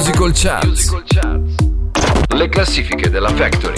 Musical Charts. Le classifiche della Factory.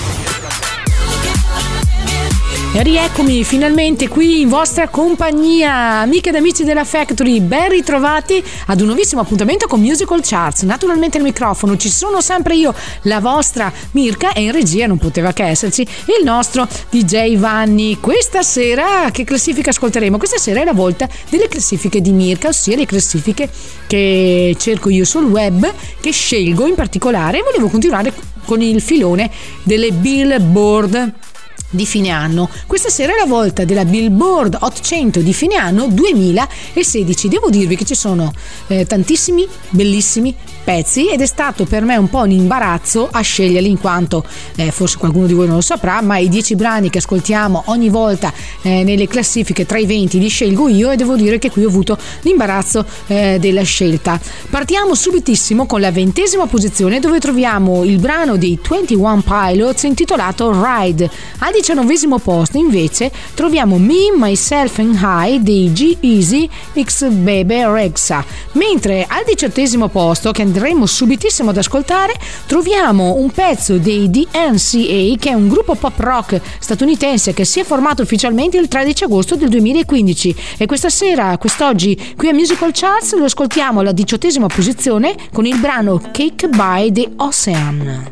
E rieccomi finalmente qui in vostra compagnia, amiche ed amici della Factory, ben ritrovati ad un nuovissimo appuntamento con Musical Charts. Naturalmente al microfono ci sono sempre io, la vostra Mirka, e in regia non poteva che esserci il nostro DJ Vanni. Questa sera che classifica ascolteremo? Questa sera è la volta delle classifiche di Mirka, ossia le classifiche che cerco io sul web, che scelgo in particolare, e volevo continuare con il filone delle Billboard di fine anno. Questa sera è la volta della Billboard Hot 100 di fine anno 2016. Devo dirvi che ci sono tantissimi bellissimi pezzi ed è stato per me un po' un imbarazzo a sceglierli, in quanto forse qualcuno di voi non lo saprà, ma i 10 brani che ascoltiamo ogni volta nelle classifiche tra i 20 li scelgo io, e devo dire che qui ho avuto l'imbarazzo della scelta. Partiamo subitissimo con la 20ª posizione, dove troviamo il brano dei 21 Pilots intitolato Ride. Al 19º posto invece troviamo Me, Myself and I dei G-Eazy X Bebe Rexha, mentre al 18º posto, che andremo subitissimo ad ascoltare, troviamo un pezzo dei DNCA, che è un gruppo pop rock statunitense che si è formato ufficialmente il 13 agosto del 2015, e quest'oggi qui a Musical Charts lo ascoltiamo alla 18ª posizione con il brano Cake by the Ocean.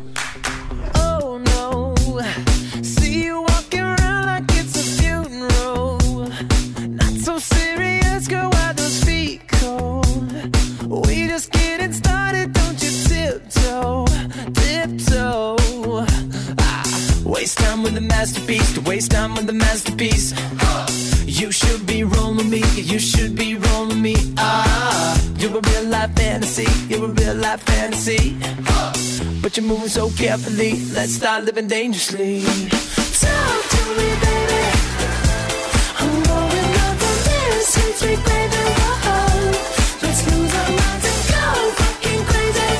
Waste time with the masterpiece, to waste time with the masterpiece. You should be rolling me, you should be rolling me. You're a real life fantasy, you're a real life fantasy. But you're moving so carefully, let's start living dangerously. Talk to me, baby. I'm going up on this, sweet, sweet baby. Whoa. Let's lose our minds and go fucking crazy.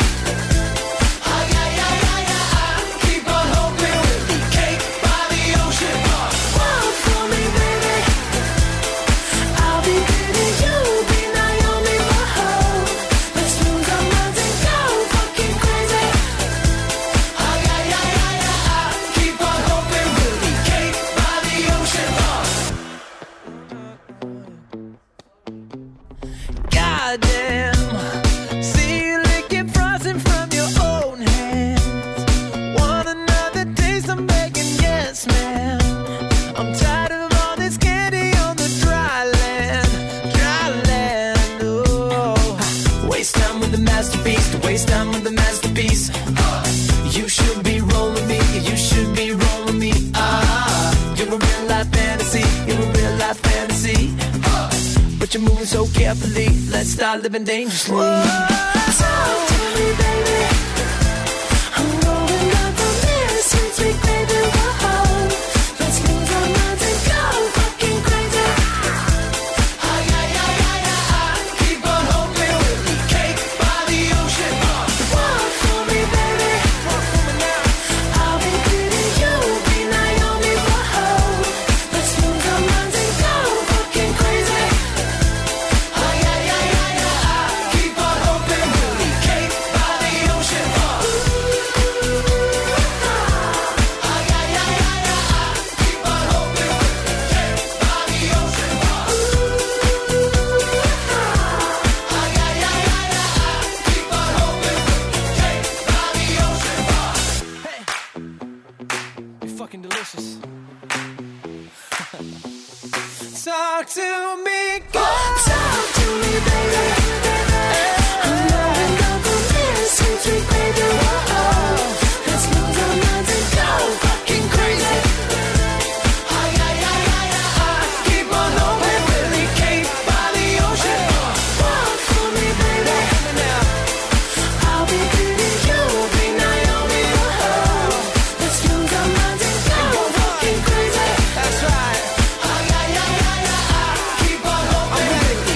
You're moving so carefully, let's start living dangerously. Talk to me, baby. I'm going up on this, sweet, sweet baby. Whoa. Let's lose our minds and go fucking crazy. Keep on hoping with me, cake by the ocean. Walk for me, baby. Walk for me now. I'll be pretty, you'll be Naomi. Whoa. Let's lose our minds and go fucking crazy. Talk to me, girl. Talk to me, baby. I'm going up on this, sweet, sweet baby. Whoa. Let's lose our minds and go fucking crazy. Keep on hoping with me, Cape by the ocean. Walk for me, baby. I'll be pretty, you'll be Naomi. Whoa. Let's lose our minds and go fucking crazy. That's right. Keep on hoping.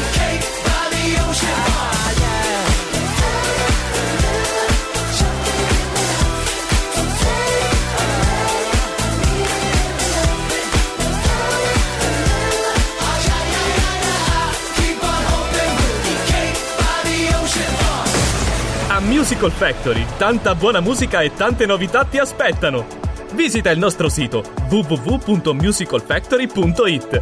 Musical Factory. Tanta buona musica e tante novità ti aspettano. Visita il nostro sito www.musicalfactory.it.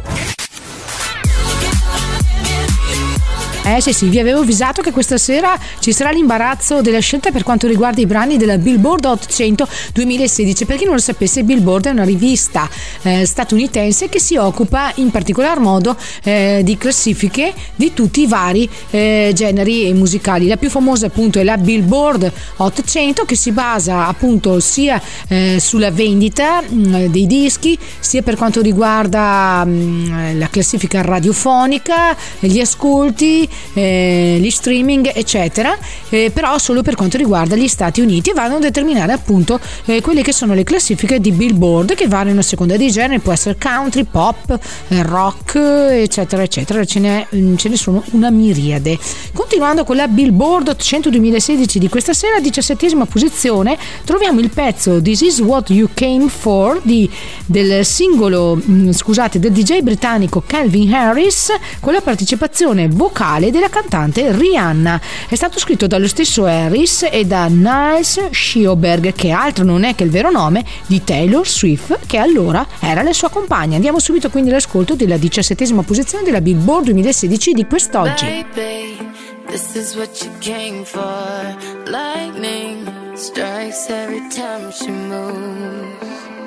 Sì, vi avevo avvisato che questa sera ci sarà l'imbarazzo della scelta per quanto riguarda i brani della Billboard Hot 100 2016. Per chi non lo sapesse, Billboard è una rivista statunitense che si occupa in particolar modo di classifiche di tutti i vari generi musicali. La più famosa appunto è la Billboard Hot 100, che si basa appunto sia sulla vendita dei dischi, sia per quanto riguarda la classifica radiofonica, gli ascolti, gli streaming eccetera, però solo per quanto riguarda gli Stati Uniti, e vanno a determinare appunto quelle che sono le classifiche di Billboard, che variano a seconda dei generi, può essere country, pop, rock eccetera eccetera, ce ne sono una miriade. Continuando con la Billboard 100 2016 di questa sera, 17ª posizione, troviamo il pezzo This Is What You Came For del singolo del DJ britannico Calvin Harris, con la partecipazione vocale della cantante Rihanna. È stato scritto dallo stesso Harris e da Niles Sjoberg, che altro non è che il vero nome di Taylor Swift, che allora era la sua compagna. Andiamo subito quindi all'ascolto della 17ª posizione della Billboard 2016 di quest'oggi. Baby, this is what you came for. Lightning strikes every time she moves,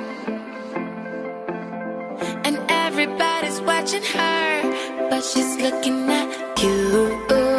and everybody's watching her, but she's looking at you.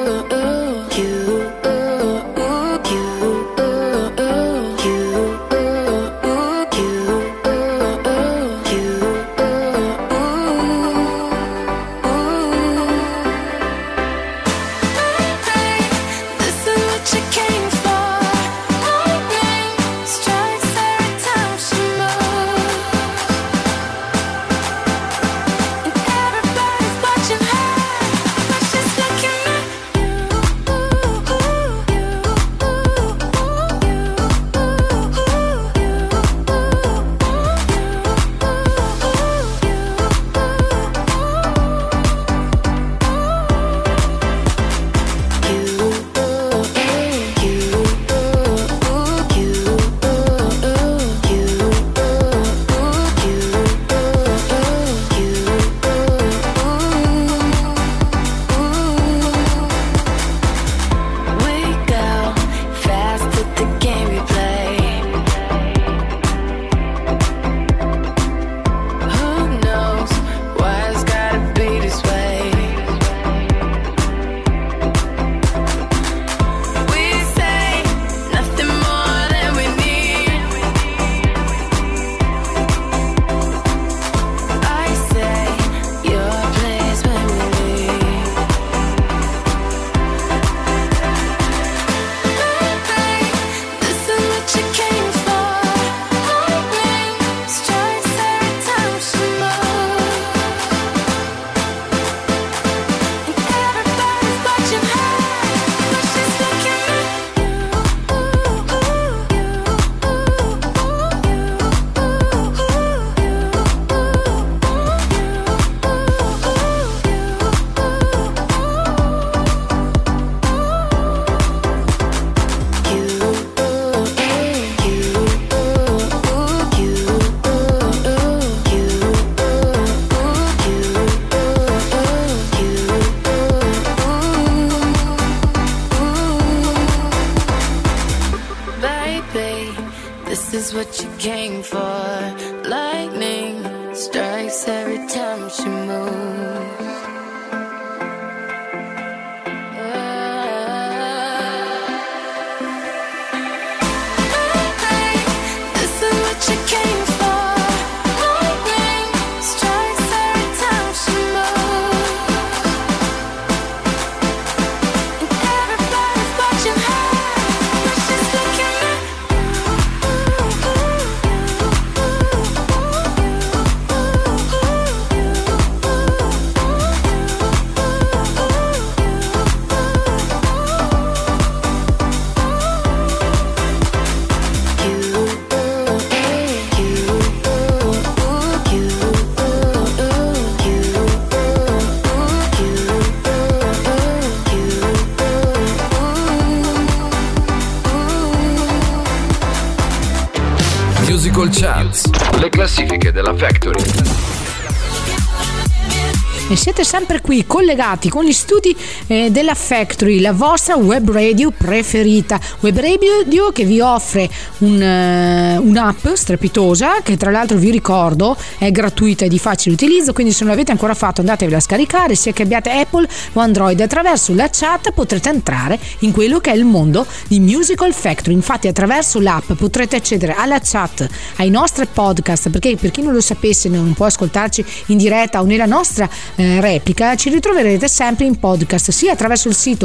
is what you came for. Lightning strikes every time she moves. Musical Charts, le classifiche della Factory. E siete sempre qui collegati con gli studi della Factory, la vostra web radio preferita, web radio che vi offre un'app strepitosa che tra l'altro vi ricordo è gratuita e di facile utilizzo, quindi se non l'avete ancora fatto andatevela a scaricare, sia che abbiate Apple o Android. Attraverso la chat potrete entrare in quello che è il mondo di Musical Factory. Infatti attraverso l'app potrete accedere alla chat, ai nostri podcast, perché per chi non lo sapesse non può ascoltarci in diretta o nella nostra replica, ci ritroverete sempre in podcast sia attraverso il sito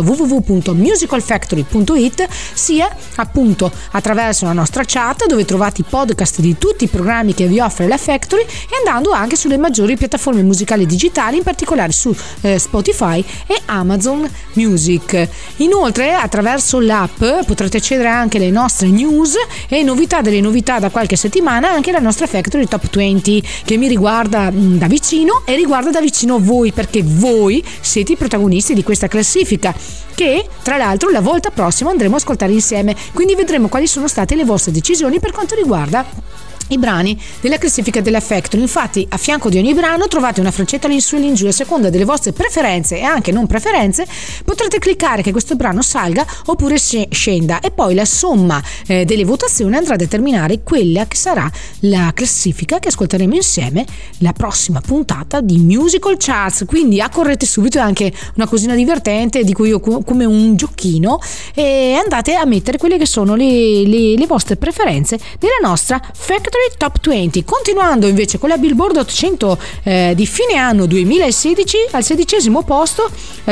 www.musicalfactory.it sia appunto attraverso la nostra chat, dove trovate i podcast di tutti i programmi che vi offre la Factory, e andando anche sulle maggiori piattaforme musicali digitali, in particolare su Spotify e Amazon Music. Inoltre attraverso l'app potrete accedere anche alle nostre news e delle novità da qualche settimana, anche la nostra Factory Top 20 che mi riguarda da vicino e riguarda da vicino voi, perché voi siete i protagonisti di questa classifica che tra l'altro la volta prossima andremo a ascoltare insieme, quindi vedremo quali sono state le vostre decisioni per quanto riguarda i brani della classifica della Factory. Infatti a fianco di ogni brano trovate una freccetta all'insù e all'ingiù, a seconda delle vostre preferenze e anche non preferenze potrete cliccare che questo brano salga oppure scenda, e poi la somma delle votazioni andrà a determinare quella che sarà la classifica che ascolteremo insieme la prossima puntata di Musical Charts. Quindi accorrete subito, è anche una cosina divertente di cui io come un giochino, e andate a mettere quelle che sono le vostre preferenze nella nostra Factory Top 20. Continuando invece con la Billboard 800 di fine anno 2016, al 16° posto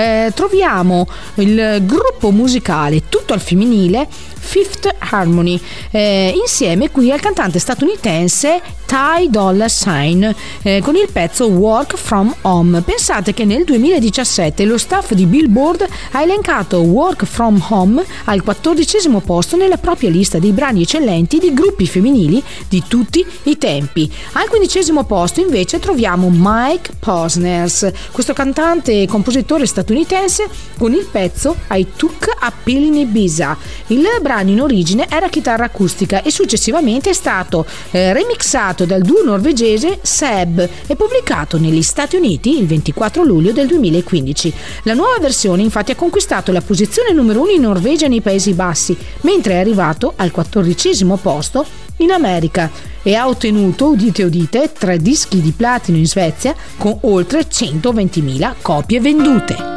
troviamo il gruppo musicale tutto al femminile Fifth Harmony, insieme qui al cantante statunitense Ty Dolla $ign con il pezzo Work From Home. Pensate che nel 2017 lo staff di Billboard ha elencato Work From Home al 14° posto nella propria lista dei brani eccellenti di gruppi femminili di tutti i tempi. Al 15° posto invece troviamo Mike Posners, questo cantante e compositore statunitense, con il pezzo I Took a Pill in Ibiza. Il brano in origine era chitarra acustica e successivamente è stato remixato dal duo norvegese Seb e pubblicato negli Stati Uniti il 24 luglio del 2015. La nuova versione infatti ha conquistato la posizione numero 1 in Norvegia e nei Paesi Bassi, mentre è arrivato al 14° posto in America e ha ottenuto, udite udite, 3 dischi di platino in Svezia con oltre 120.000 copie vendute.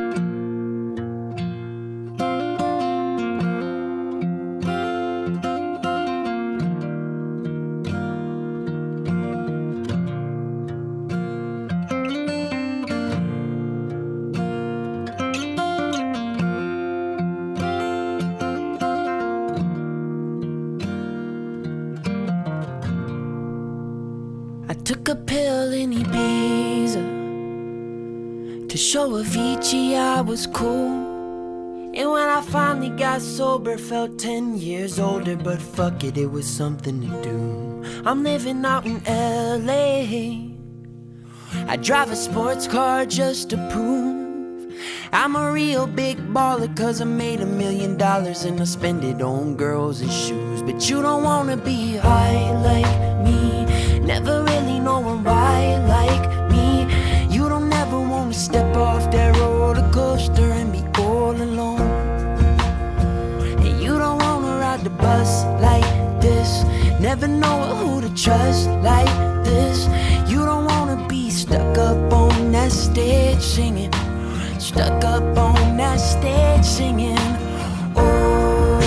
Took a pill in Ibiza to show Avicii I was cool. And when I finally got sober, felt 10 years older. But fuck it, it was something to do. I'm living out in LA. I drive a sports car just to prove I'm a real big baller, cause I made $1 million and I spend it on girls and shoes. But you don't wanna be high like me, never really knowing why like me. You don't ever wanna step off that roller coaster and be all alone. And you don't wanna ride the bus like this, never know who to trust like this. You don't wanna be stuck up on that stage singing, stuck up on that stage singing. All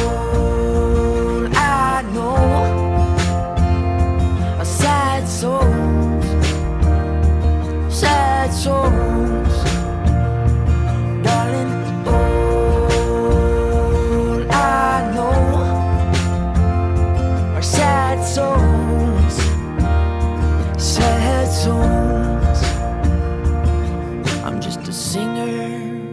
I know are sad souls, sad souls, darling. All I know are sad souls, sad souls. I'm just a singer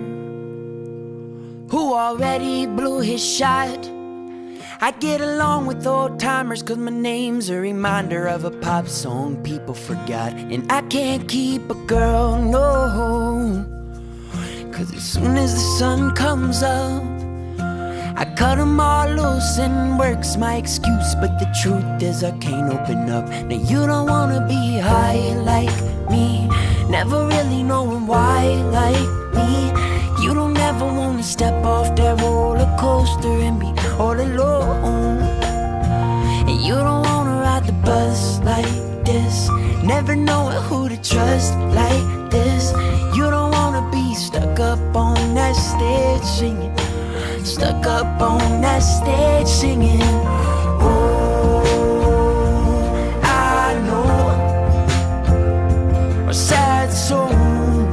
who already blew his shot. I get along with old timers cause my name's a reminder of a pop song people forgot. And I can't keep a girl, no, cause as soon as the sun comes up I cut them all loose and work's my excuse, but the truth is I can't open up. Now you don't wanna be high like me, never really knowing why like me. You don't ever wanna step off that roller coaster and be all alone. And you don't wanna ride the bus like this, never knowing who to trust like this. You don't wanna be stuck up on that stage singing, stuck up on that stage singing. Oh, I know our sad souls,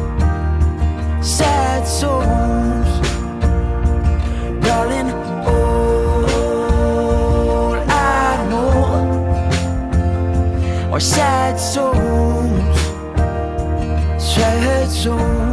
sad souls, darling. Oh, I know our sad souls, sad souls.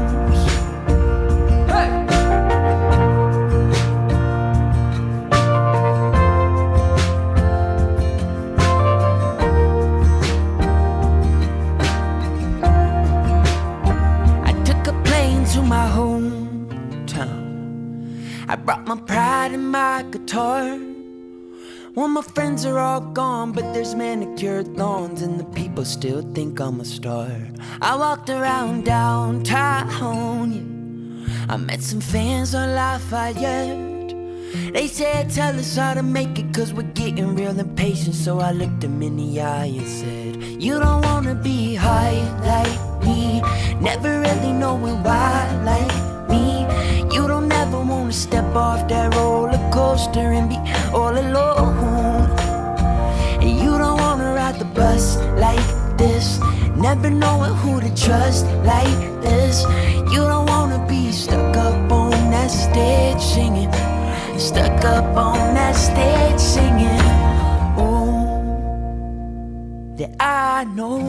I brought my pride and my guitar. Well, my friends are all gone, but there's manicured lawns and the people still think I'm a star. I walked around downtown, yeah. I met some fans on Lafayette. They said, tell us how to make it, cause we're getting real impatient. So I looked them in the eye and said, you don't wanna be high like me, never really knowing why like me. You don't ever wanna step off that roller coaster and be all alone. And you don't wanna ride the bus like this, never knowing who to trust like this. You don't wanna be stuck up on that stage singing, stuck up on that stage singing. Oh, that I know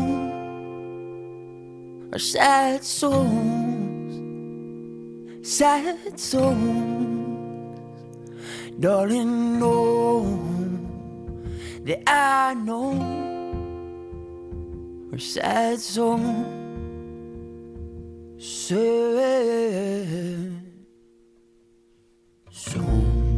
are sad souls, sad souls, darling. Know that I know are sad souls, sad souls.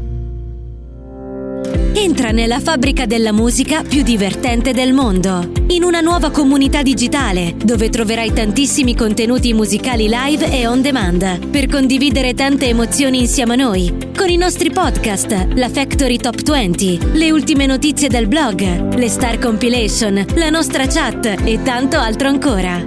Entra nella fabbrica della musica più divertente del mondo, in una nuova comunità digitale dove troverai tantissimi contenuti musicali live e on demand per condividere tante emozioni insieme a noi, con i nostri podcast, la Factory Top 20, le ultime notizie del blog, le Star Compilation, la nostra chat e tanto altro ancora.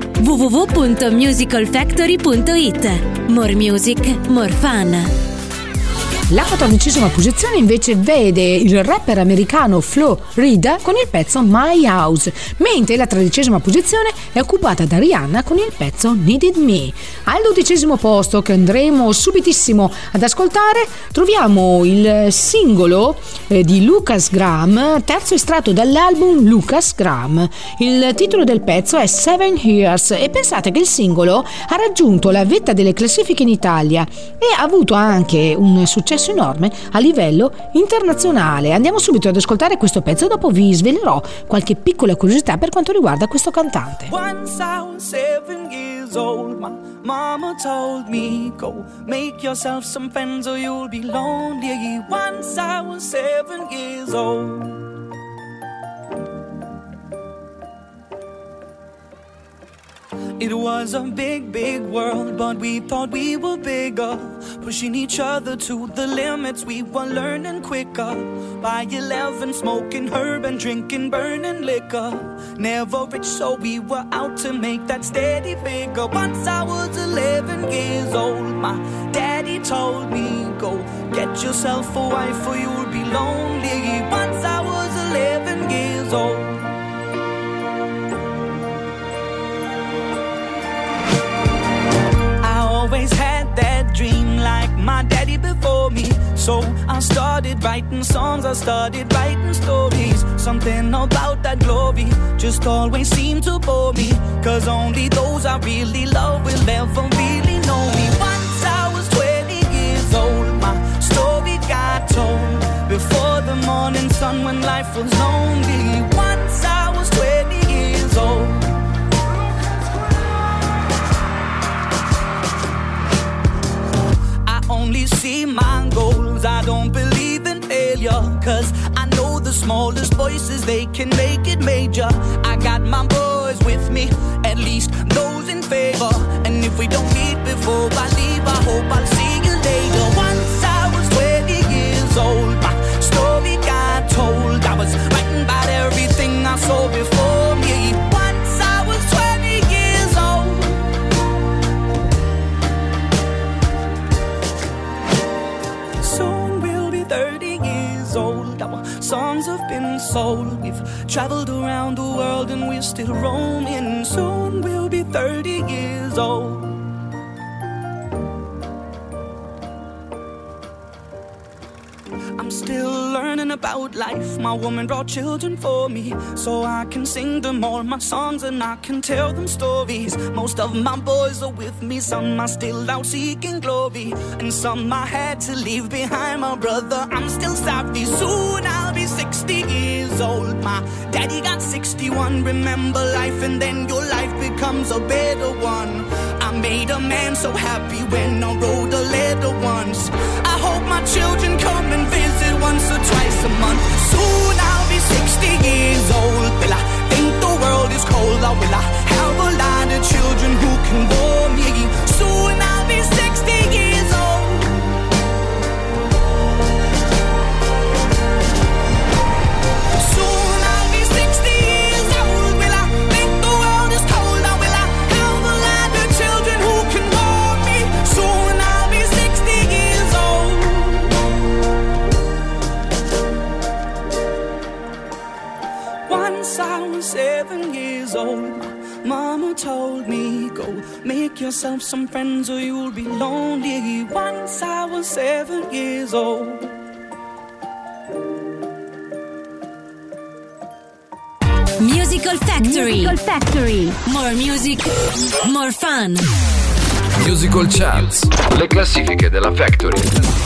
www.musicalfactory.it. More music, more fun. La 14ª posizione invece vede il rapper americano Flo Rida con il pezzo My House, mentre la 13ª posizione è occupata da Rihanna con il pezzo Needed Me. Al 12º posto, che andremo subitissimo ad ascoltare, troviamo il singolo di Lucas Graham, terzo estratto dall'album Lucas Graham. Il titolo del pezzo è 7 Years e pensate che il singolo ha raggiunto la vetta delle classifiche in Italia e ha avuto anche un successo enorme a livello internazionale. Andiamo subito ad ascoltare questo pezzo, dopo vi svelerò qualche piccola curiosità per quanto riguarda questo cantante. Once I was 7 years old, my mama told me, go make yourself some friends or you'll be lonely. Once I was 7 years old. It was a big, big world, but we thought we were bigger, pushing each other to the limits. We were learning quicker. By 11, smoking herb and drinking burning liquor. Never rich, so we were out to make that steady figure. Once I was 11 years old, my daddy told me, go get yourself a wife or you'll be lonely. Once I was 11 years old. Always had that dream like my daddy before me. So I started writing songs, I started writing stories. Something about that glory just always seemed to bore me, cause only those I really love will ever really know me. Once I was 20 years old, my story got told before the morning sun when life was lonely. Once I was 20 years old. Only see my goals, I don't believe in failure, 'cause I know the smallest voices, they can make it major. I got my boys with me, at least those in favor. And if we don't meet before I leave, I hope I'll see you later. Once I was 20 years old, my story got told. I was writing about everything I saw before me. Once I was 20 years old. Soon we'll be 30 years old. Our songs have been sold. We've traveled around the world and we're still roaming. Soon we'll be 30 years old. I'm still learning about life. My woman brought children for me, so I can sing them all my songs and I can tell them stories. Most of my boys are with me, some are still out seeking glory, and some I had to leave behind. My brother, I'm still sorry. Soon I'll be 60 years old. My daddy got 61. Remember life and then your life becomes a better one. I made a man so happy when I wrote a letter once. I hope my children come and visit once or twice a month. Soon I'll be 60 years old. Will I think the world is cold, or will I have a lot of children who can bore me? Soon I'll be 60 years old. Soon I'll be 60 years old. Will I think the world is cold, or will I have a lot of children who can bore me? Soon I'll be 60 years old. Once I was 7 years old, Mama told me, go make yourself some friends or you'll be lonely. Once I was 7 years old. Musical Factory. Musical Factory. More music, more fun. Musical Charts. Le classifiche della Factory.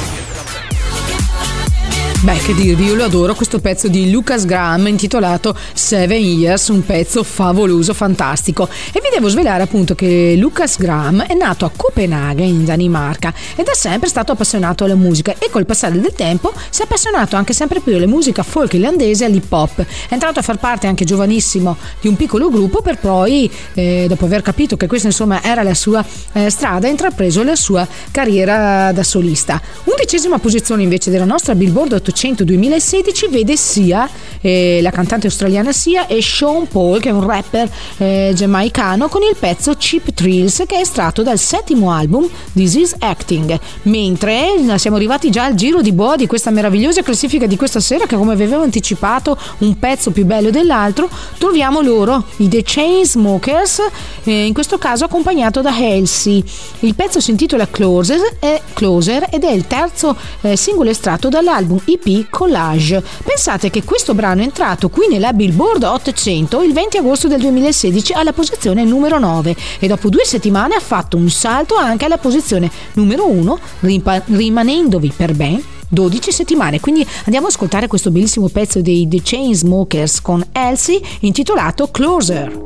Beh, che dirvi, io lo adoro questo pezzo di Lukas Graham intitolato 7 Years, un pezzo favoloso, fantastico. E vi devo svelare appunto che Lukas Graham è nato a Copenaghen in Danimarca ed è sempre stato appassionato alla musica, e col passare del tempo si è appassionato anche sempre più alla musica folk irlandese e all'hip hop. È entrato a far parte anche giovanissimo di un piccolo gruppo per poi, dopo aver capito che questa insomma era la sua strada, ha intrapreso la sua carriera da solista. 11ª posizione invece della nostra Billboard 800 2016 vede sia la cantante australiana Sia e Sean Paul, che è un rapper giamaicano, con il pezzo Cheap Thrills, che è estratto dal 7º album This Is Acting. Mentre siamo arrivati già al giro di boa di questa meravigliosa classifica di questa sera, che come vi avevo anticipato un pezzo più bello dell'altro, troviamo loro, i The Chainsmokers, in questo caso accompagnato da Halsey. Il pezzo si intitola Closer ed è il terzo singolo estratto dall'album EP Collage. Pensate che questo brano è entrato qui nella Billboard 800 il 20 agosto del 2016 alla posizione numero 9 e dopo 2 settimane ha fatto un salto anche alla posizione numero 1, rimanendovi per ben 12 settimane. Quindi andiamo ad ascoltare questo bellissimo pezzo dei The Chainsmokers con Halsey intitolato Closer.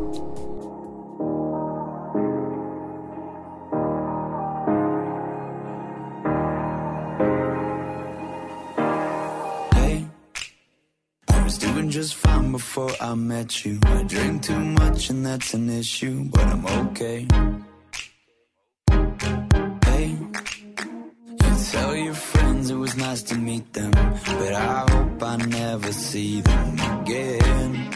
Just fine before I met you. I drink too much and that's an issue, but I'm okay. Hey, you tell your friends it was nice to meet them, but I hope I never see them again.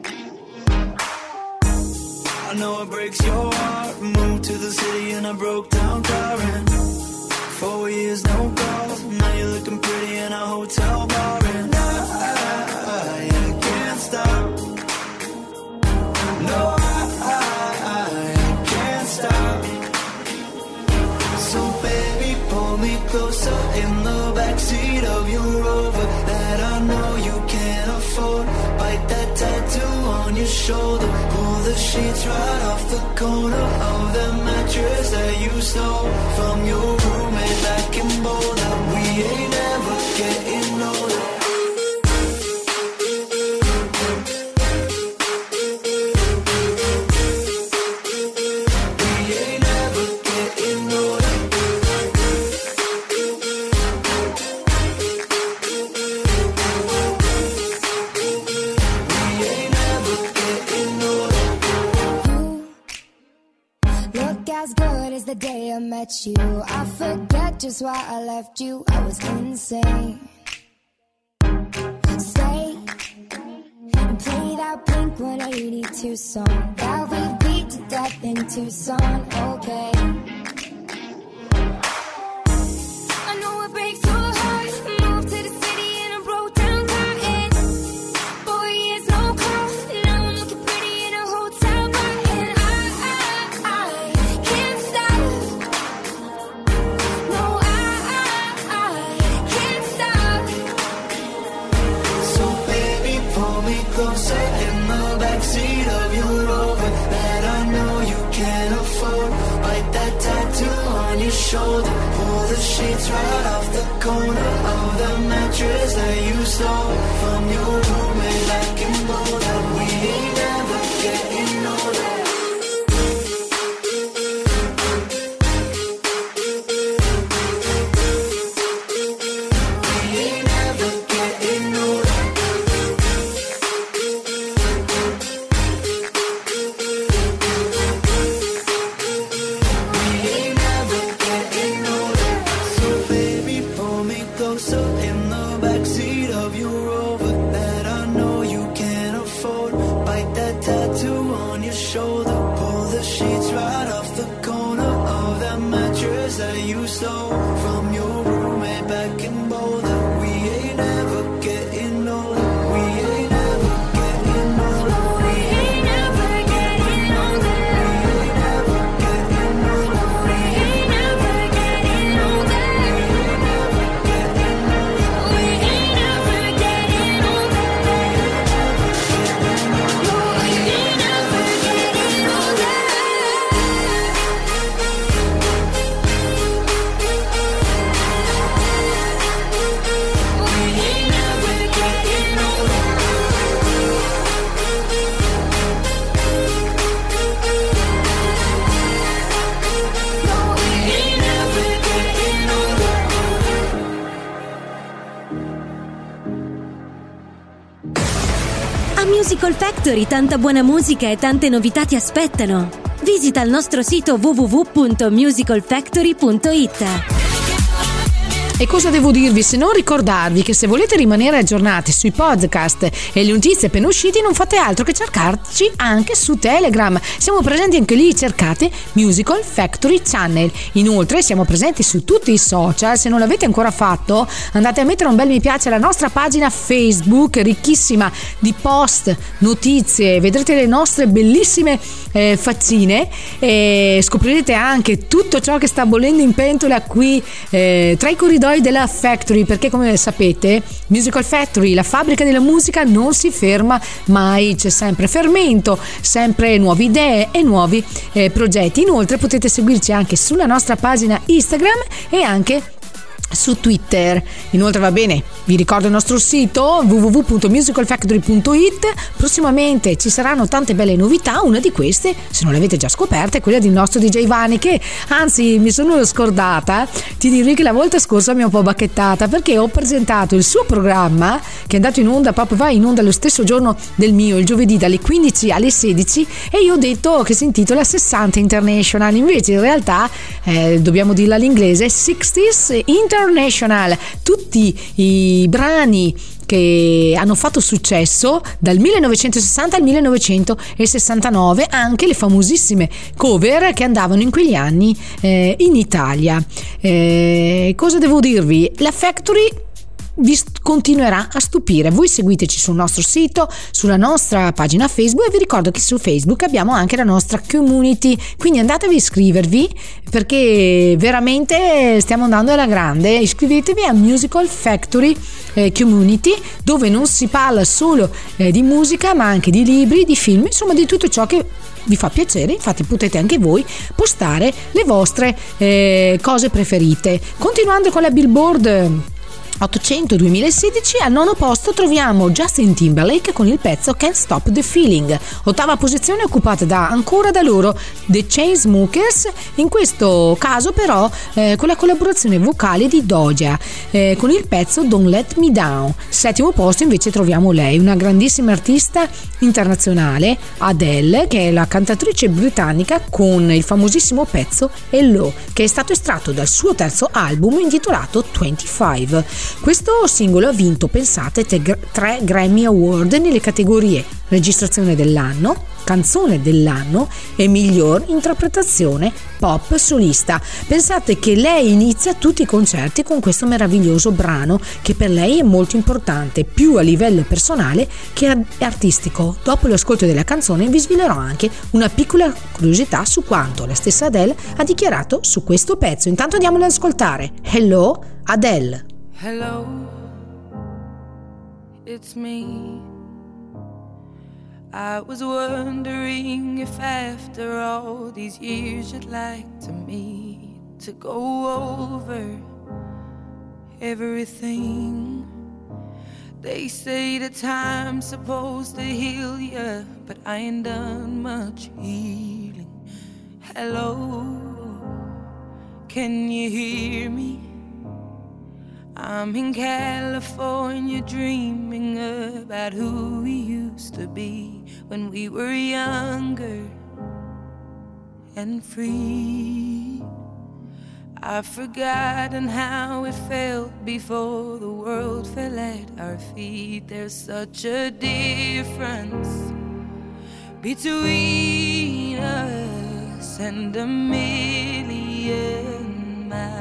I know it breaks your heart. Moved to the city and I broke down crying. 4 years no calls, now you're looking pretty in a hotel bar, and I can't stop. No, I can't stop. So baby, pull me closer in the backseat of your Rover that I know you can't afford. Bite that tattoo on your shoulder. Pull the sheets right off the corner of the mattress that you stole from your roommate back in Boulder. We ain't ever getting older. day I met you. I forget just why I left you. I was insane. Stay and play that Blink 182 song that we beat to death in Tucson. Okay. I know it breaks your heart. Moved to the city and I broke down crying. 4 years no call. Now I'm looking pretty in a hotel bar. And I can't stop. No, I can't stop. So baby, pull me closer in the backseat of your Rover that I know you can't afford. Bite that tattoo on your shoulder. Pull the sheets right off the corner of the mattress that you stole from your roommate back in Boulder. We ain't never getting older. We ain't never getting older. We ain't never getting older. So baby, pull me closer in the backseat of your Rover that I know you can't afford. Bite that tattoo on your shoulder. Pull the sheets right off the corner of that mattress that you stole from your roommate back in Boulder. We ain't never getting older. We ain't never getting older. We ain't never getting older. We ain't never getting older. We ain't never getting older. We ain't never getting older. We ain't never getting older. We ain't never getting older. No, we ain't never getting older. A Musical Factory tanta buona musica e tante novità ti aspettano. Visita il nostro sito www.musicalfactory.it. E cosa devo dirvi se non ricordarvi che se volete rimanere aggiornati sui podcast e le notizie appena uscite non fate altro che cercarci anche su Telegram. Siamo presenti anche lì, cercate Musical Factory Channel. Inoltre siamo presenti su tutti i social. Se non l'avete ancora fatto, andate a mettere un bel mi piace alla nostra pagina Facebook, ricchissima di post, notizie, vedrete le nostre bellissime faccine e scoprirete anche tutto ciò che sta bollendo in pentola qui tra i corridoi della Factory, perché come sapete Musical Factory, la fabbrica della musica, non si ferma mai, c'è sempre fermento, sempre nuove idee e nuovi progetti. Inoltre potete seguirci anche sulla nostra pagina Instagram e anche su Twitter. Inoltre va bene, vi ricordo il nostro sito www.musicalfactory.it. prossimamente ci saranno tante belle novità. Una di queste, se non l'avete già scoperta, è quella del nostro DJ Vani, che anzi mi sono scordata, ti direi che la volta scorsa mi ha un po' bacchettata perché ho presentato il suo programma che è andato in onda, proprio va in onda lo stesso giorno del mio, il giovedì dalle 15 alle 16, e io ho detto che si intitola 60 International, invece in realtà dobbiamo dirla all'inglese, 60s International, tutti i brani che hanno fatto successo dal 1960 al 1969, anche le famosissime cover che andavano in quegli anni in Italia. Cosa devo dirvi? La Factory vi continuerà a stupire. Voi seguiteci sul nostro sito, sulla nostra pagina Facebook, e vi ricordo che su Facebook abbiamo anche la nostra community, quindi andatevi a iscrivervi perché veramente stiamo andando alla grande. Iscrivetevi a Musical Factory Community, dove non si parla solo di musica ma anche di libri, di film, insomma di tutto ciò che vi fa piacere. Infatti potete anche voi postare le vostre cose preferite. Continuando con la Billboard 1800-2016. Al nono posto troviamo Justin Timberlake con il pezzo Can't Stop the Feeling. Ottava posizione occupata ancora da loro, The Chainsmokers, in questo caso però con la collaborazione vocale di Doja con il pezzo Don't Let Me Down. Settimo posto invece troviamo lei, una grandissima artista internazionale, Adele, che è la cantatrice britannica, con il famosissimo pezzo Hello, che è stato estratto dal suo terzo album intitolato 25. Questo singolo ha vinto, pensate, 3 Grammy Award nelle categorie registrazione dell'anno, canzone dell'anno e miglior interpretazione pop solista. Pensate che lei inizia tutti i concerti con questo meraviglioso brano, che per lei è molto importante, più a livello personale che artistico. Dopo l'ascolto della canzone vi svelerò anche una piccola curiosità su quanto la stessa Adele ha dichiarato su questo pezzo. Intanto andiamolo ad ascoltare. Hello, Adele. Hello, it's me. I was wondering if after all these years you'd like to meet, to go over everything. They say that time's supposed to heal ya, but I ain't done much healing. Hello, can you hear me? I'm in California dreaming about who we used to be when we were younger and free. I've forgotten how it felt before the world fell at our feet. There's such a difference between us and a million miles.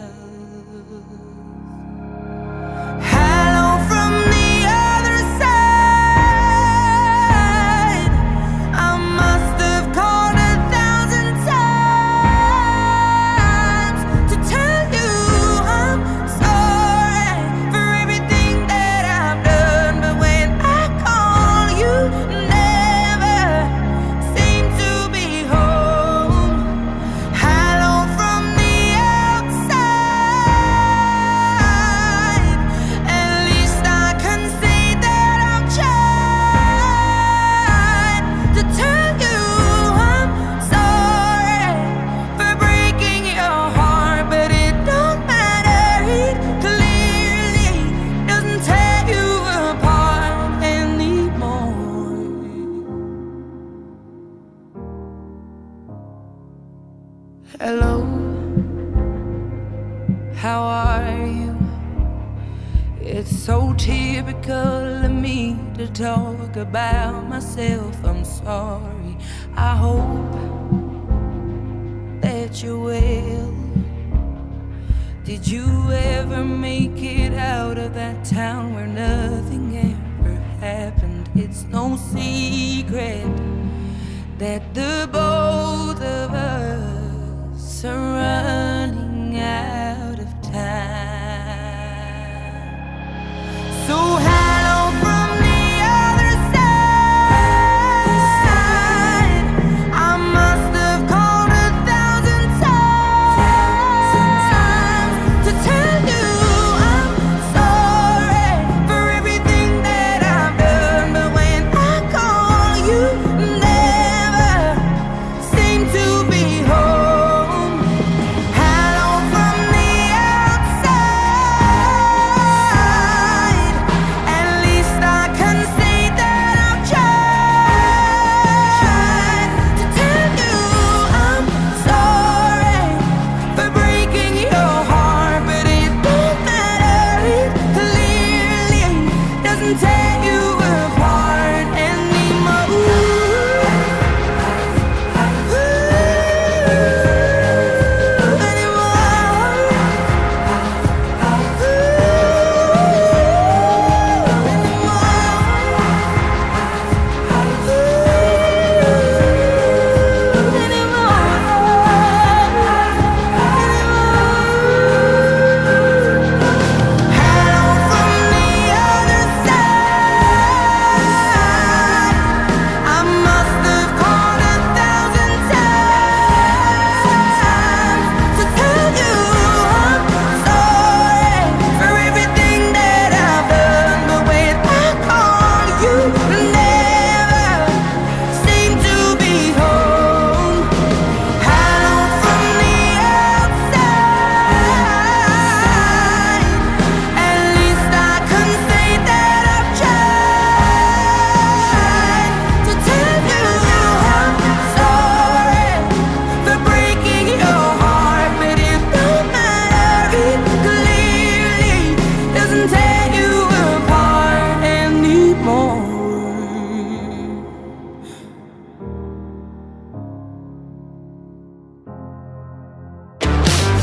Hello, how are you? It's so typical of me to talk about myself. I'm sorry. I hope that you're well. Did you ever make it out of that town where nothing ever happened? It's no secret that the both of us are running out of time. So hello from the other side. I must have called 1,000 times to tell you I'm sorry for everything that I've done. But when I call, you never seem to be home.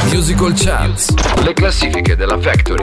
Musical Charts, le classifiche della Factory.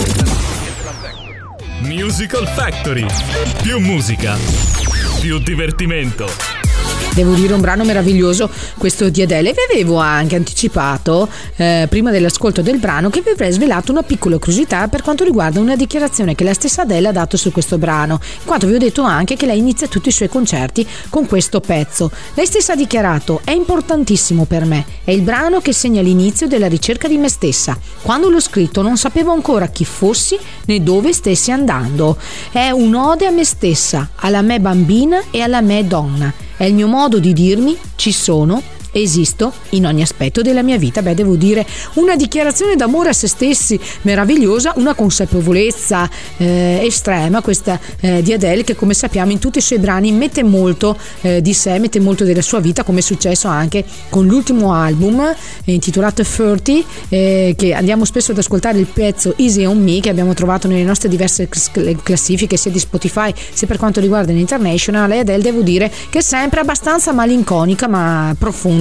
Musical Factory. Più musica, più divertimento. Devo dire, un brano meraviglioso questo di Adele. Vi avevo anche anticipato prima dell'ascolto del brano che vi avrei svelato una piccola curiosità per quanto riguarda una dichiarazione che la stessa Adele ha dato su questo brano, in quanto vi ho detto anche che lei inizia tutti i suoi concerti con questo pezzo. Lei stessa ha dichiarato: è importantissimo per me, è il brano che segna l'inizio della ricerca di me stessa. Quando l'ho scritto non sapevo ancora chi fossi né dove stessi andando. È un'ode a me stessa, alla me bambina e alla me donna. È il mio modo di dirmi: ci sono, esisto in ogni aspetto della mia vita. Beh, devo dire, una dichiarazione d'amore a se stessi meravigliosa, una consapevolezza estrema questa di Adele, che come sappiamo in tutti i suoi brani mette molto di sé, mette molto della sua vita, come è successo anche con l'ultimo album intitolato 30, che andiamo spesso ad ascoltare il pezzo Easy on Me, che abbiamo trovato nelle nostre diverse classifiche sia di Spotify sia per quanto riguarda l'International. E Adele, devo dire che è sempre abbastanza malinconica ma profonda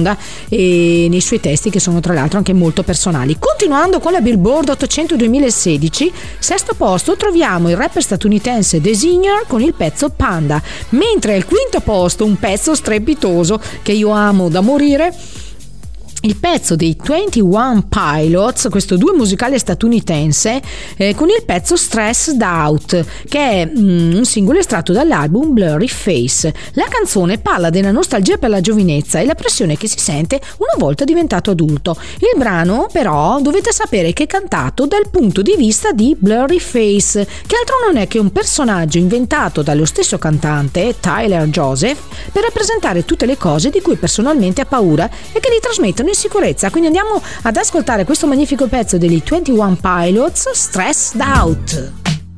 e nei suoi testi, che sono tra l'altro anche molto personali. Continuando con la Billboard 800 2016, sesto posto troviamo il rapper statunitense Designer con il pezzo Panda, mentre al quinto posto un pezzo strepitoso che io amo da morire, il pezzo dei 21 Pilots, questo duo musicale statunitense, con il pezzo Stressed Out, che è un singolo estratto dall'album Blurry Face. La canzone parla della nostalgia per la giovinezza e la pressione che si sente una volta diventato adulto. Il brano, però, dovete sapere che è cantato dal punto di vista di Blurry Face, che altro non è che un personaggio inventato dallo stesso cantante, Tyler Joseph, per rappresentare tutte le cose di cui personalmente ha paura e che li trasmettono in sicurezza. Quindi andiamo ad ascoltare questo magnifico pezzo degli 21 Pilots, Stressed Out.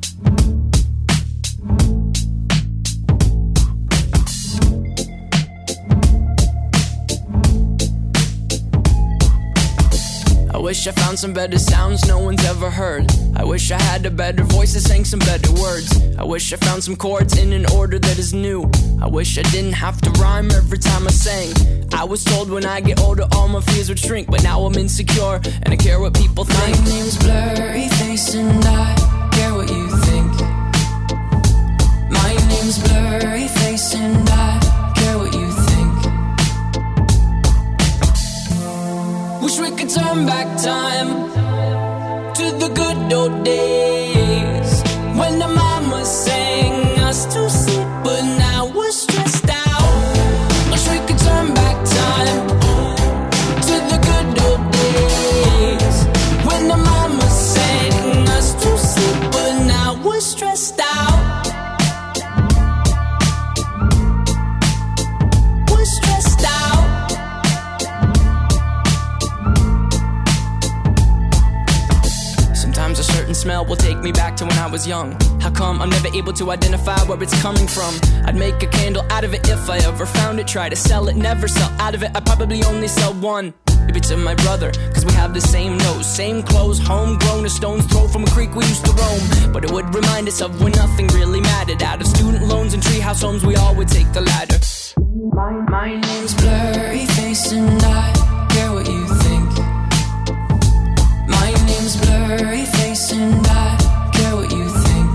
I wish I found some better sounds no one's ever heard. I wish I had a better voice that sang some better words. I wish I found some chords in an order that is new. I wish I didn't have to rhyme every time I sang. I was told when I get older all my fears would shrink, but now I'm insecure and I care what people think. My name's Blurry Face and I care what you think. My name's Blurry Face and I care what you think. Wish we could turn back time to the good old days when the mama sang us to sleep, but now we're stressed out. Wish we could turn back time to the good old days when the mama sang us to sleep, but now we're stressed out. We're stressed out. Sometimes a certain smell will take me back to when I was young. How come I'm never able to identify where it's coming from? I'd make a candle out of it if I ever found it. Try to sell it, never sell out of it. I'd probably only sell one. Maybe to my brother, cause we have the same nose, same clothes, homegrown, a stone's throw from a creek we used to roam. But it would remind us of when nothing really mattered. Out of student loans and treehouse homes, we all would take the ladder. My name's Blurry Face and I care what you think. My name's Blurry Face and I care what you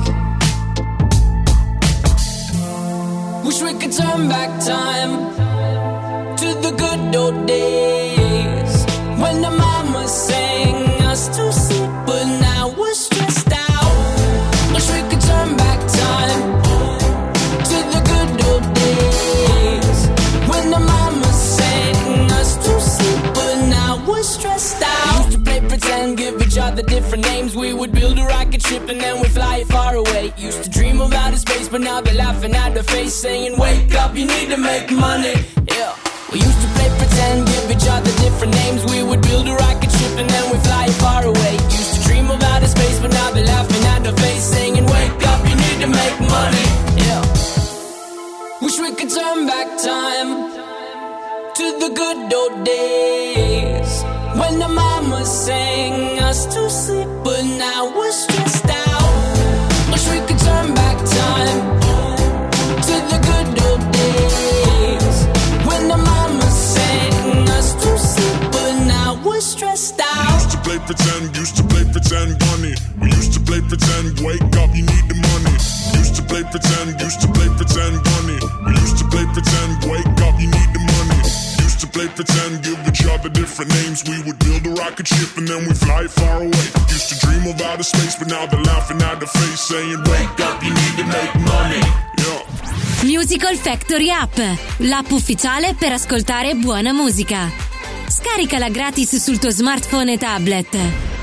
think. Wish we could turn back time to the good old days when the mama sang us to sleep, but now we're stressed out. Wish we could turn back time to the good old days when the mama sang us to sleep, but now we're stressed out. Used to play pretend, give each other different names. We would build a rocket ship and then we'd fly it far away. Used to dream of outer space, but now they're laughing at the face, saying wake up, you need to make money. Yeah. We used to play pretend, give each other different names. We would build a rocket ship and then we'd fly it far away. Used to dream of outer space, but now they're laughing at the face, saying wake up, you need to make money. Yeah. Wish we could turn back time to the good old days when the mama sang us to sleep, but now we're stressed out. Wish we could turn back time to the good old days when the mama sang us to sleep, but now we're stressed out. play pretend, used to play pretend, bunny. We used to play pretend, wake up, you need the money. Used to play pretend, bunny. We used to play pretend, wake up, you need the money. Used to play pretend, give each other different names. We would build a rocket ship and then we fly far away. Used to dream of outer space, but now they're laughing at the face, saying, wake up, you need to make money. Yeah. Musical Factory App, l'app ufficiale per ascoltare buona musica. Scaricala gratis sul tuo smartphone e tablet.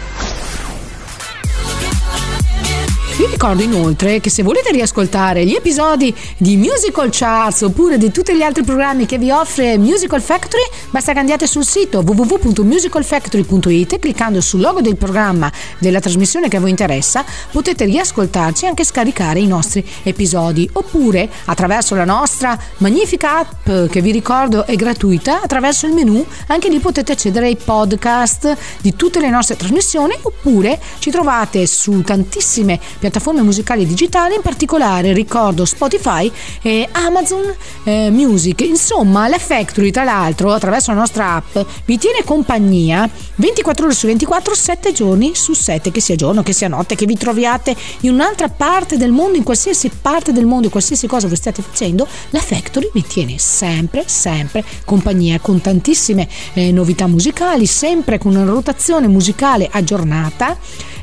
Vi ricordo inoltre che se volete riascoltare gli episodi di Musical Charts oppure di tutti gli altri programmi che vi offre Musical Factory, basta che andiate sul sito www.musicalfactory.it, cliccando sul logo del programma della trasmissione che a voi interessa, potete riascoltarci e anche scaricare i nostri episodi, oppure attraverso la nostra magnifica app che vi ricordo è gratuita, attraverso il menu anche lì potete accedere ai podcast di tutte le nostre trasmissioni, oppure ci trovate su tantissime piattaforme musicali digitali, in particolare ricordo Spotify e Amazon Music. Insomma, la Factory, tra l'altro, attraverso la nostra app vi tiene compagnia 24 ore su 24, 7 giorni su 7, che sia giorno, che sia notte, che vi troviate in un'altra parte del mondo, in qualsiasi parte del mondo, qualsiasi cosa voi stiate facendo, la Factory vi tiene sempre compagnia, con tantissime novità musicali, sempre con una rotazione musicale aggiornata.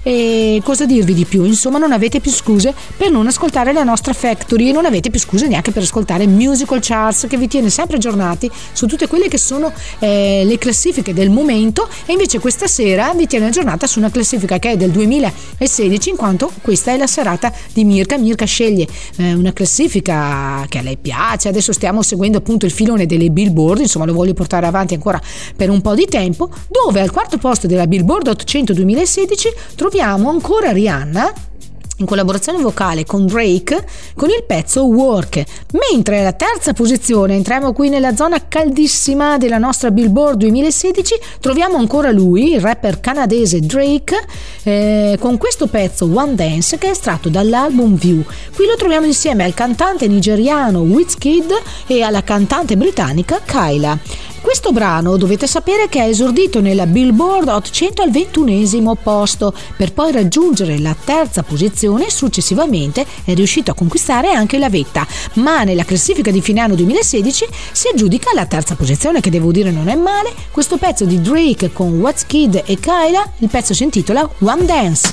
E cosa dirvi di più? Insomma, non avete più scuse per non ascoltare la nostra Factory e non avete più scuse neanche per ascoltare Musical Charts, che vi tiene sempre aggiornati su tutte quelle che sono le classifiche del momento, e invece questa sera vi tiene aggiornata su una classifica che è del 2016, in quanto questa è la serata di Mirka. Mirka sceglie una classifica che a lei piace. Adesso stiamo seguendo appunto il filone delle Billboard, insomma lo voglio portare avanti ancora per un po' di tempo, dove al quarto posto della Billboard 800 2016 troviamo ancora Rihanna in collaborazione vocale con Drake con il pezzo Work, mentre alla terza posizione, entriamo qui nella zona caldissima della nostra Billboard 2016, troviamo ancora lui, il rapper canadese Drake, con questo pezzo One Dance, che è estratto dall'album View. Qui lo troviamo insieme al cantante nigeriano Wizkid e alla cantante britannica Kyla. Questo brano dovete sapere che è esordito nella Billboard 800 al 21esimo posto, per poi raggiungere la terza posizione e successivamente è riuscito a conquistare anche la vetta, ma nella classifica di fine anno 2016 si aggiudica la terza posizione, che devo dire non è male. Questo pezzo di Drake con Wizkid e Kyla, il pezzo si intitola One Dance.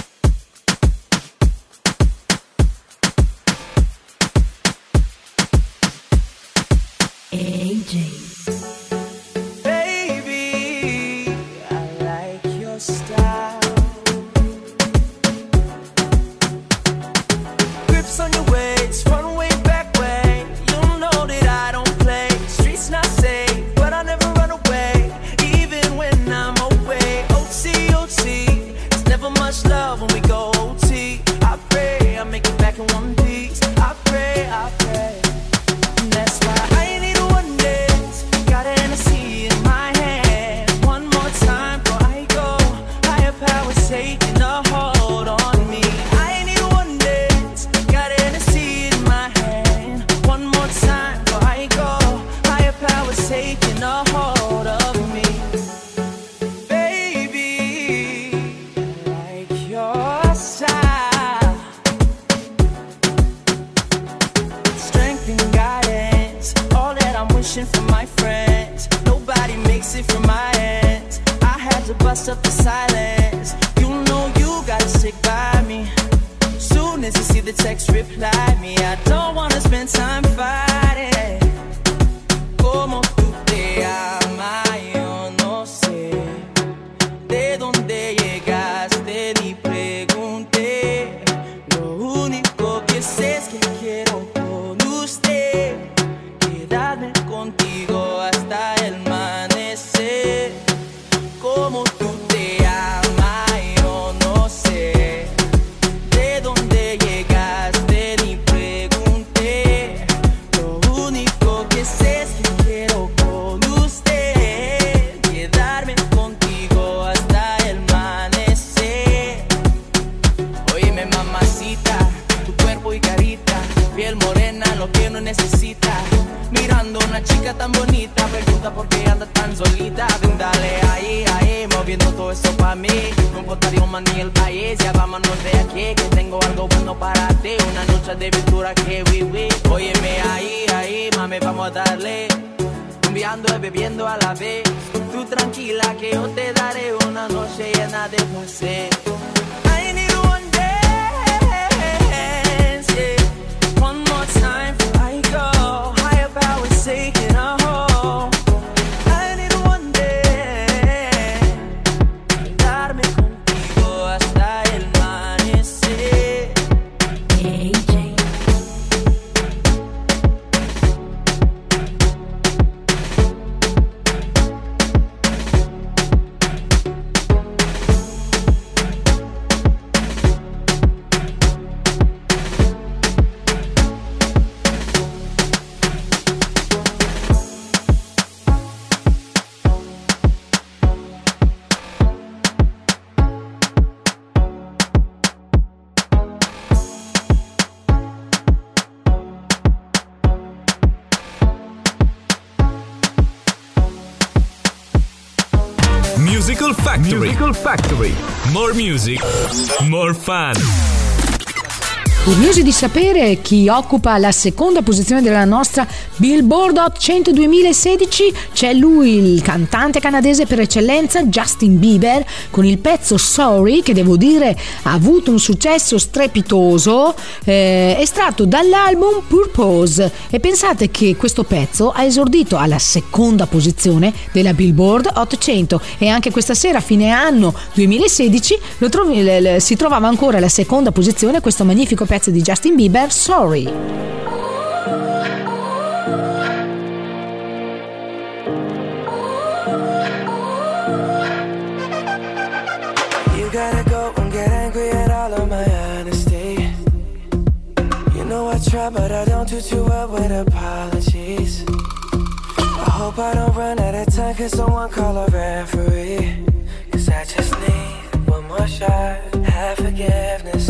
AJ. ti. Non portare un mani al paese, vámonos de aquí, que tengo algo bueno para ti. Una noche de aventura que viví. Óyeme ahí, mami, vamos a darle. Cambiando y bebiendo a la vez. Tú tranquila que yo te daré una noche llena de placer. I need one dance, yeah. One more time before I go. Higher power taking a hold. I need one dance. Darme contigo hasta el amanecer. AJ. Musical Factory. More music, more fun. Curiosi di sapere chi occupa la seconda posizione della nostra Billboard Hot 100 2016? C'è lui, il cantante canadese per eccellenza Justin Bieber, con il pezzo Sorry, che devo dire ha avuto un successo strepitoso, estratto dall'album Purpose. E pensate che questo pezzo ha esordito alla seconda posizione della Billboard Hot 100 e anche questa sera, fine anno 2016, si trovava ancora alla seconda posizione questo magnifico pezzo di Justin Bieber, Sorry. You gotta go and get angry at all of my honesty. You know I try but I don't do too well with apologies. I hope I don't run out of time, cause someone call a referee. Cause I just need one more shot, have forgiveness.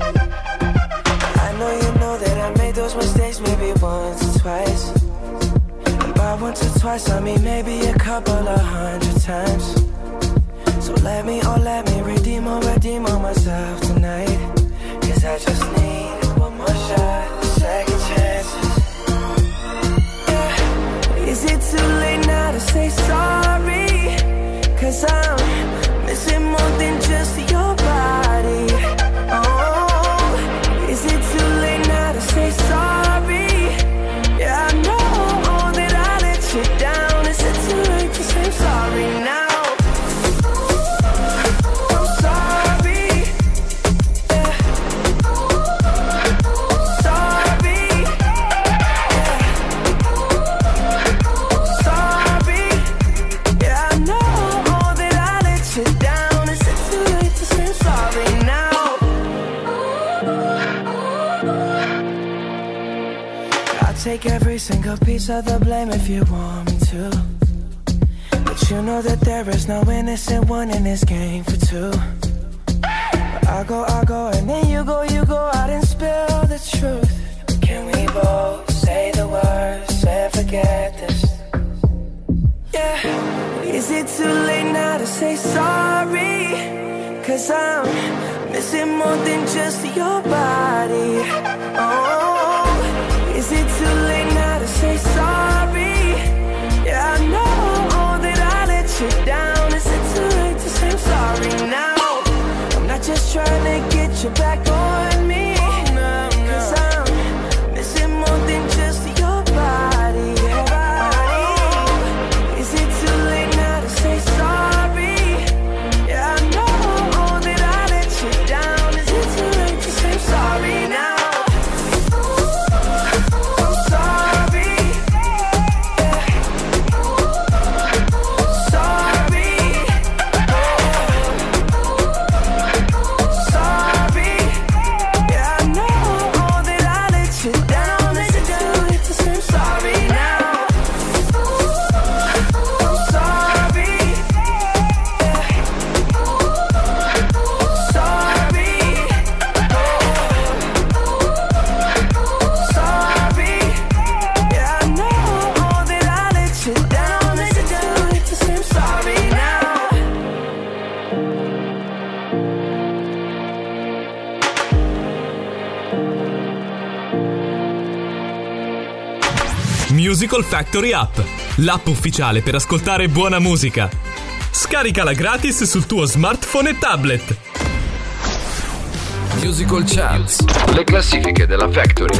I know you know that I made those mistakes maybe once or twice. And by once or twice I mean maybe a couple of 100 times. So let me redeem or myself tonight. Cause I just need one more shot, second chances. Yeah. Is it too late now to say sorry? Cause I'm missing more than just your body. Oh, is it too late now to say sorry? Yeah, I know that I let you down. Is it too late to say sorry now? I'm sorry. Yeah. Sorry. Yeah. Sorry. Yeah, I know that I let you down. Is it too late to say sorry now? I'll take every single piece of the blame if you want me to. But you know that there is no innocent one in this game for two. But I'll go, and then you go out and spill the truth. Can we both say the words and forget this? Yeah. Is it too late now to say sorry? Cause I'm missing more than just your body. Oh, is it too late now to say sorry? Yeah, I know that I let you down. Is it too late to say I'm sorry now? I'm not just trying to get you back on me. Cause I'm missing more than just your body. Oh, is it too late now to say sorry? Yeah, I know that I let you down. Is it too late to say I'm sorry now? Musical Factory App, l'app ufficiale per ascoltare buona musica. Scaricala gratis sul tuo smartphone e tablet. Musical Charts, le classifiche della Factory.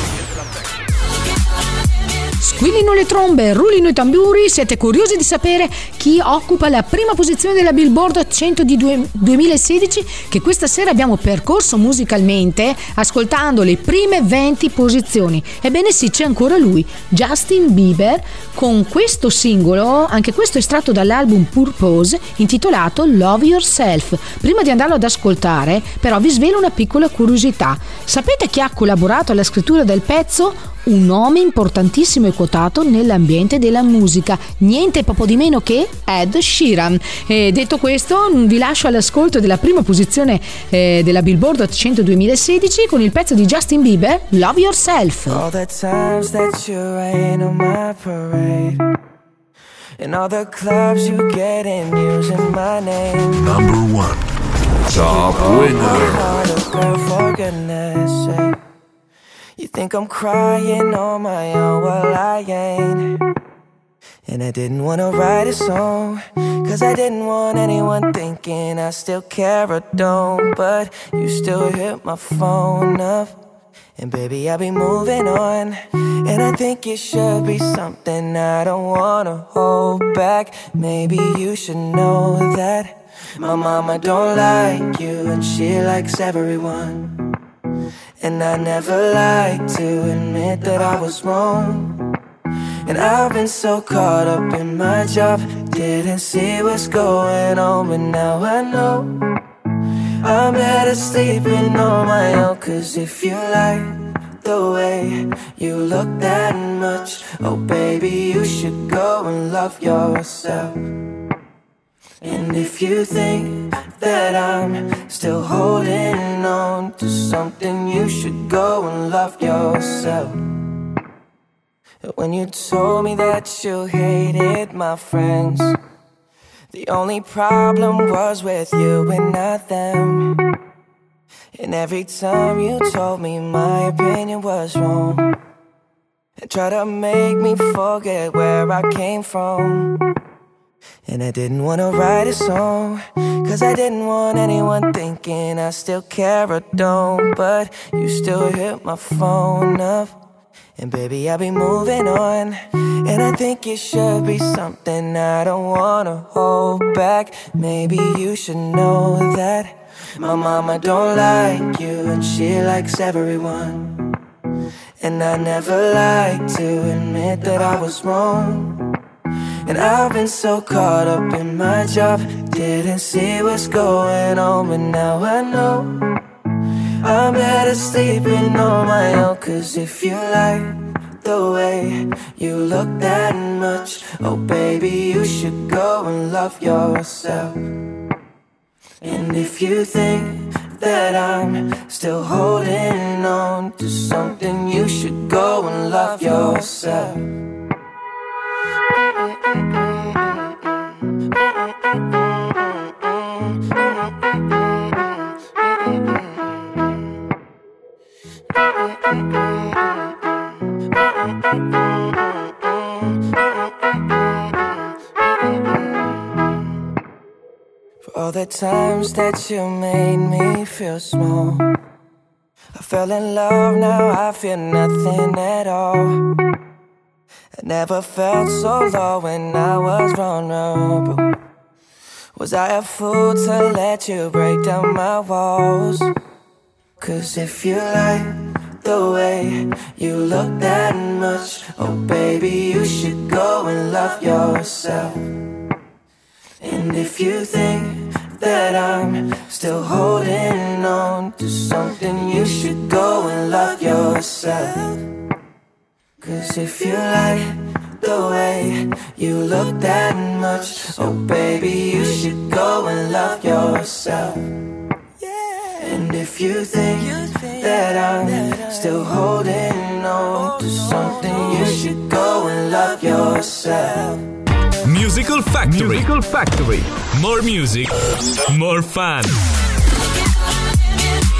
Squillino le trombe, rullino i tamburi. Siete curiosi di sapere chi occupa la prima posizione della Billboard 100 di 2016 che questa sera abbiamo percorso musicalmente ascoltando le prime 20 posizioni? Ebbene sì, c'è ancora lui, Justin Bieber, con questo singolo, anche questo estratto dall'album Purpose, intitolato Love Yourself. Prima di andarlo ad ascoltare, però, vi svelo una piccola curiosità. Sapete chi ha collaborato alla scrittura del pezzo? Un nome importantissimo e quotato nell'ambiente della musica, niente poco di meno che Ed Sheeran. E detto questo, vi lascio all'ascolto della prima posizione della Billboard 100 2016 con il pezzo di Justin Bieber, Love Yourself. All the times that you rain on my parade, and all the clubs you get in using my name. Number 1 Top winner. Girl, for goodness sake, you think I'm crying on my own, well I ain't. And I didn't wanna write a song, cause I didn't want anyone thinking I still care or don't. But you still hit my phone up, and baby I'll be moving on. And I think it should be something I don't wanna hold back. Maybe you should know that my mama don't like you, and she likes everyone. And I never like to admit that I was wrong. And I've been so caught up in my job, didn't see what's going on, but now I know I'm better sleeping on my own. Cause if you like the way you look that much, oh baby, you should go and love yourself. And if you think that I'm still holding on to something, you should go and love yourself. When you told me that you hated my friends, the only problem was with you and not them. And every time you told me my opinion was wrong, and tried to make me forget where I came from. And I didn't wanna write a song, cause I didn't want anyone thinking I still care or don't. But you still hit my phone up, and baby I'll be moving on. And I think it should be something I don't wanna hold back. Maybe you should know that my mama don't like you, and she likes everyone. And I never like to admit that I was wrong. And I've been so caught up in my job, didn't see what's going on, but now I know I'm better sleeping on my own. Cause if you like the way you look that much, oh baby, you should go and love yourself. And if you think that I'm still holding on to something, you should go and love yourself. For all the times that you made me feel small, I fell in love, now I feel nothing at all. I never felt so low when I was vulnerable. Was I a fool to let you break down my walls? Cause if you like the way you look that much, oh baby, you should go and love yourself. And if you think that I'm still holding on to something, you should go and love yourself. Cause if you like the way you look that much, oh baby, you should go and love yourself. And if you think that I'm still holding on to something, you should go and love yourself. Musical Factory. Musical Factory. More music, more fun.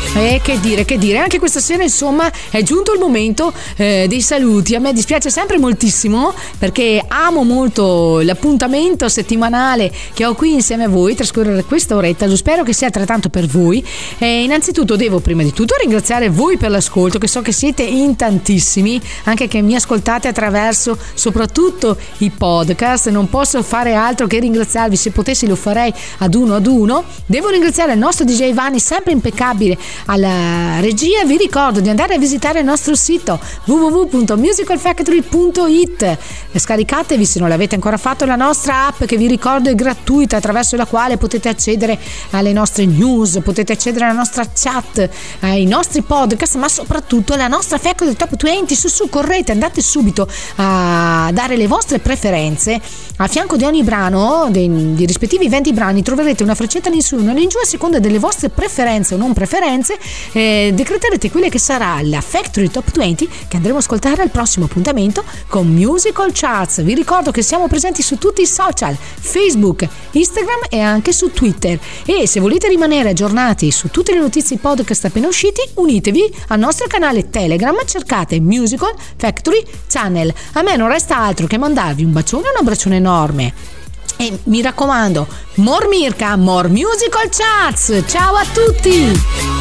Che dire, anche questa sera insomma è giunto il momento dei saluti. A me dispiace sempre moltissimo perché amo molto l'appuntamento settimanale che ho qui insieme a voi, trascorrere questa oretta, lo spero che sia altrettanto per voi. Innanzitutto devo prima di tutto ringraziare voi per l'ascolto, che so che siete in tantissimi, anche che mi ascoltate attraverso soprattutto i podcast. Non posso fare altro che ringraziarvi, se potessi lo farei ad uno. Devo ringraziare il nostro DJ Vanni, sempre impeccabile alla regia. Vi ricordo di andare a visitare il nostro sito www.musicalfactory.it. Scaricatevi, se non l'avete ancora fatto, la nostra app, che vi ricordo è gratuita, attraverso la quale potete accedere alle nostre news, potete accedere alla nostra chat, ai nostri podcast, ma soprattutto alla nostra Factory Top 20. Su, correte, andate subito a dare le vostre preferenze. A fianco di ogni brano, dei rispettivi 20 brani, troverete una freccetta in su e una in giù, a seconda delle vostre preferenze o non preferenze. Decreterete quelle che sarà la Factory Top 20 che andremo a ascoltare al prossimo appuntamento con Musical Charts. Vi ricordo che siamo presenti su tutti i social, Facebook, Instagram e anche su Twitter, e se volete rimanere aggiornati su tutte le notizie podcast appena usciti, unitevi al nostro canale Telegram, cercate Musical Factory Channel. A me non resta altro che mandarvi un bacione e un abbraccione enorme. E mi raccomando, more Mirka, more Musical Charts. Ciao a tutti!